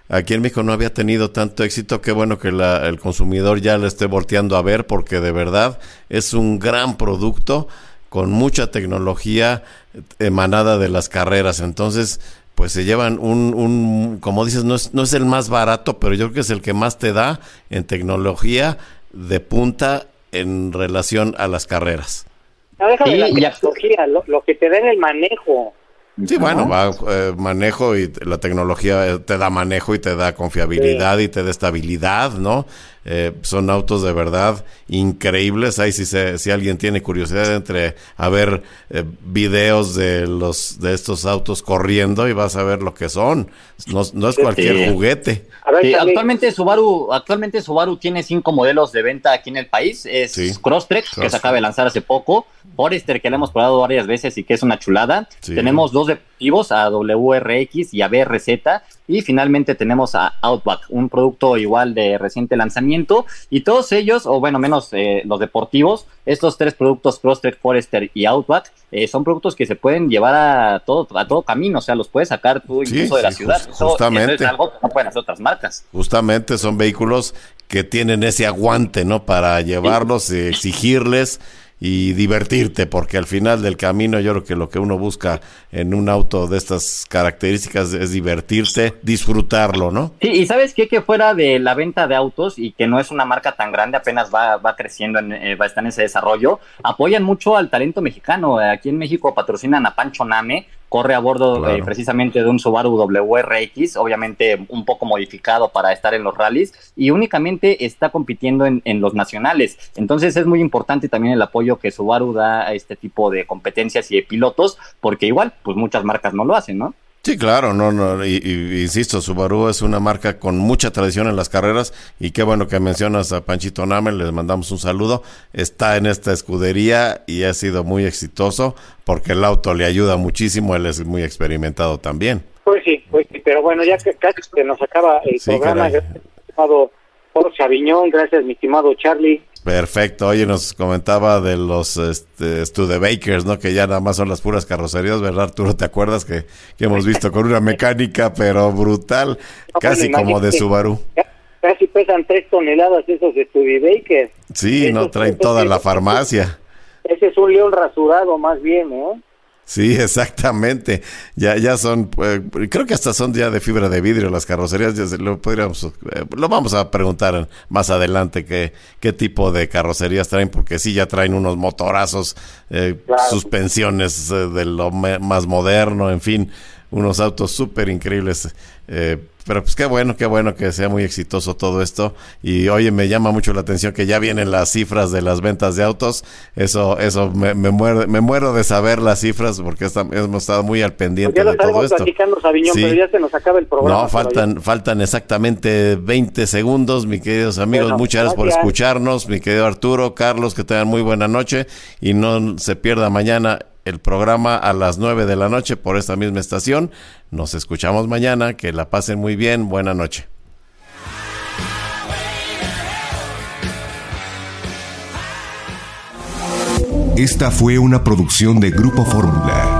aquí en México no había tenido tanto éxito. Qué bueno que el consumidor ya lo esté volteando a ver, porque de verdad es un gran producto con mucha tecnología emanada de las carreras. Entonces, pues se llevan como dices, no es el más barato, pero yo creo que es el que más te da en tecnología de punta en relación a las carreras. No, déjame la tecnología, lo que te da en el manejo. Sí, bueno, manejo, y la tecnología te da manejo y te da confiabilidad, sí, y te da estabilidad, ¿no? Son autos de verdad increíbles. Ahí si alguien tiene curiosidad, entre a ver videos de estos autos corriendo y vas a ver lo que son. No es cualquier juguete. Actualmente Subaru tiene 5 modelos de venta aquí en el país. Es Crosstrek, que se acaba de lanzar hace poco, Forester, que le hemos probado varias veces y que es una chulada. Sí. Tenemos 2 deportivos, a WRX y a BRZ, y finalmente tenemos a Outback, un producto igual de reciente lanzamiento, y todos ellos, o bueno, menos los deportivos, estos 3 productos, Crosstrek, Forester y Outback, son productos que se pueden llevar a todo camino, o sea, los puedes sacar tú incluso de la ciudad. Justamente. Eso es algo que no pueden hacer otras marcas. Justamente son vehículos que tienen ese aguante, ¿no? Para llevarlos, exigirles y divertirte, porque al final del camino yo creo que lo que uno busca en un auto de estas características es divertirte, disfrutarlo, ¿no? Sí, y ¿sabes qué? Que fuera de la venta de autos, y que no es una marca tan grande, apenas va creciendo, está en ese desarrollo, apoyan mucho al talento mexicano. Aquí en México patrocinan a Pancho Name, corre a bordo precisamente de un Subaru WRX, obviamente un poco modificado para estar en los rallies, y únicamente está compitiendo en los nacionales. Entonces es muy importante también el apoyo que Subaru da a este tipo de competencias y de pilotos, porque igual, pues muchas marcas no lo hacen, ¿no? Sí, claro, y insisto, Subaru es una marca con mucha tradición en las carreras, y qué bueno que mencionas a Panchito Name, les mandamos un saludo. Está en esta escudería y ha sido muy exitoso, porque el auto le ayuda muchísimo, él es muy experimentado también. Pues sí, pero bueno, ya que casi se nos acaba el programa. Gracias, mi estimado Jorge Aviñón, gracias, mi estimado Charlie. Perfecto. Oye, nos comentaba de los Studebakers, ¿no? Que ya nada más son las puras carrocerías, ¿verdad, Arturo? ¿Te acuerdas que hemos visto con una mecánica pero brutal, casi como de Subaru? Casi pesan 3 toneladas esos Studebakers. Sí, no traen toda la farmacia. Ese es un león rasurado más bien, ¿eh? Sí, exactamente. Ya son, creo que hasta son ya de fibra de vidrio las carrocerías. Lo vamos a preguntar más adelante qué tipo de carrocerías traen, porque sí, ya traen unos motorazos, suspensiones de lo más moderno, en fin, unos autos súper increíbles. Pero pues qué bueno que sea muy exitoso todo esto. Y oye, me llama mucho la atención que ya vienen las cifras de las ventas de autos. Eso me muero de saber las cifras, porque hemos estado muy al pendiente de todo esto. Sabiñón, sí. Pero ya se nos acaba el programa. No, faltan exactamente 20 segundos, mis queridos amigos. Bueno, muchas gracias por escucharnos, mi querido Arturo, Carlos, que tengan muy buena noche, y no se pierda mañana el programa a las 9 de la noche por esta misma estación. Nos escuchamos mañana, que la pasen muy bien, buena noche. Esta fue una producción de Grupo Fórmula.